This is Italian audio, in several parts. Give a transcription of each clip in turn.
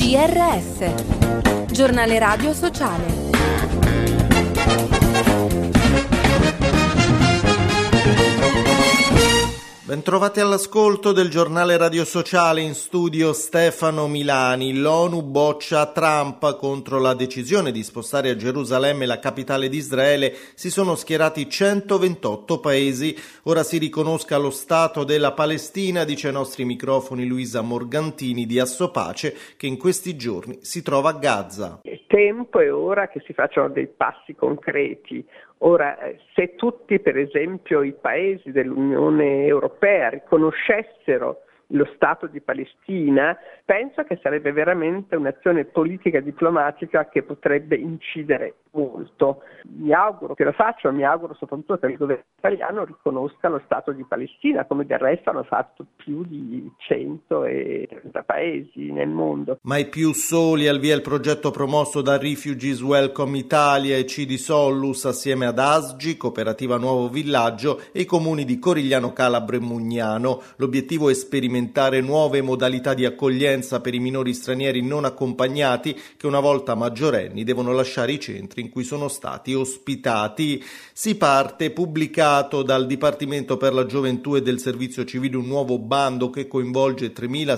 GRS, Giornale Radio Sociale. Bentrovati all'ascolto del Giornale Radio Sociale, in studio Stefano Milani. L'ONU boccia Trump. Contro la decisione di spostare a Gerusalemme la capitale di Israele si sono schierati 128 paesi. Ora si riconosca lo Stato della Palestina, dice ai nostri microfoni Luisa Morgantini di Assopace, che in questi giorni si trova a Gaza. Il tempo è ora che si facciano dei passi concreti. Ora, se tutti, per esempio, i paesi dell'Unione Europea riconoscessero lo Stato di Palestina, penso che sarebbe veramente un'azione politica e diplomatica che potrebbe incidere molto. Mi auguro che lo faccia, mi auguro soprattutto che il governo italiano riconosca lo Stato di Palestina, come del resto hanno fatto più di 130 paesi nel mondo. Mai più soli, al via il progetto promosso da Refugees Welcome Italia e Cidi Sollus assieme ad ASGI, Cooperativa Nuovo Villaggio, e i comuni di Corigliano Calabro e Mugnano. L'obiettivo è sperimentare nuove modalità di accoglienza per i minori stranieri non accompagnati che una volta maggiorenni devono lasciare i centri in cui sono stati ospitati. Si parte, pubblicato dal Dipartimento per la Gioventù e del Servizio Civile, un nuovo bando che coinvolge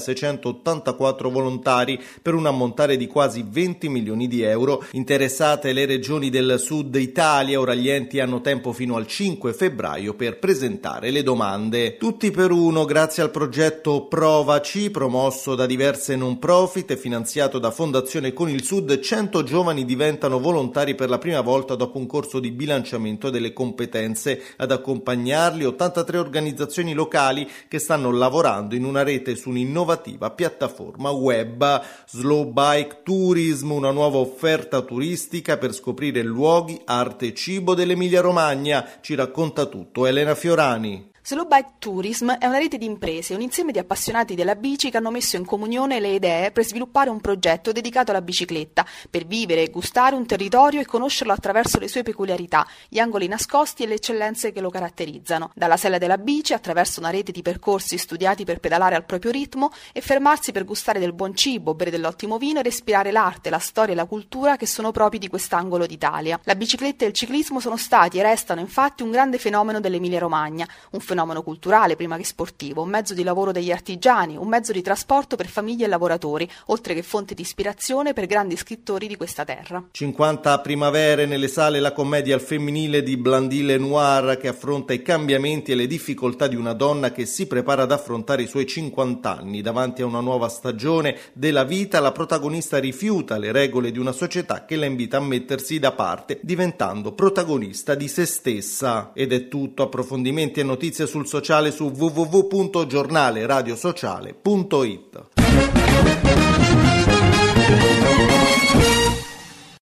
3.684 volontari per un ammontare di quasi 20 milioni di euro. Interessate le regioni del sud Italia, ora gli enti hanno tempo fino al 5 febbraio per presentare le domande. Tutti per uno, grazie al progetto Provaci, promosso da diverse non profit e finanziato da Fondazione Con il Sud. 100 giovani diventano volontari per la prima volta dopo un corso di bilanciamento delle competenze. Ad accompagnarli 83 organizzazioni locali che stanno lavorando in una rete su un'innovativa piattaforma web. Slow Bike Tourism, una nuova offerta turistica per scoprire luoghi, arte e cibo dell'Emilia Romagna. Ci racconta tutto Elena Fiorani. Slow Bike Tourism è una rete di imprese, un insieme di appassionati della bici che hanno messo in comunione le idee per sviluppare un progetto dedicato alla bicicletta, per vivere e gustare un territorio e conoscerlo attraverso le sue peculiarità, gli angoli nascosti e le eccellenze che lo caratterizzano. Dalla sella della bici, attraverso una rete di percorsi studiati per pedalare al proprio ritmo e fermarsi per gustare del buon cibo, bere dell'ottimo vino e respirare l'arte, la storia e la cultura che sono propri di quest'angolo d'Italia. La bicicletta e il ciclismo sono stati e restano infatti un grande fenomeno dell'Emilia Romagna, un fenomeno culturale prima che sportivo, un mezzo di lavoro degli artigiani, un mezzo di trasporto per famiglie e lavoratori, oltre che fonte di ispirazione per grandi scrittori di questa terra. 50 primavere nelle sale la commedia al femminile di Blandine Lenoir, che affronta i cambiamenti e le difficoltà di una donna che si prepara ad affrontare i suoi 50 anni. Davanti a una nuova stagione della vita, la protagonista rifiuta le regole di una società che la invita a mettersi da parte, diventando protagonista di se stessa. Ed è tutto. Approfondimenti e notizie sul sociale su www.giornaleradiosociale.it.